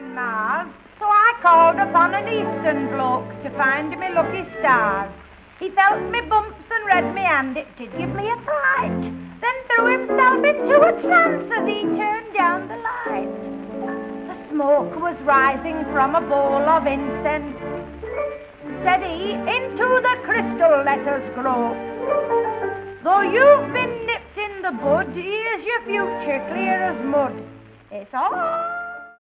in Mars, so I called upon an Eastern bloke to find me lucky stars. He felt me bumps and read me hand, it did give me a fright, then threw himself into a trance as he turned down the light. The smoke was rising from a bowl of incense. Said he, into the crystal let us grow. Though you've been nipped in the bud, here's your future clear as mud. It's all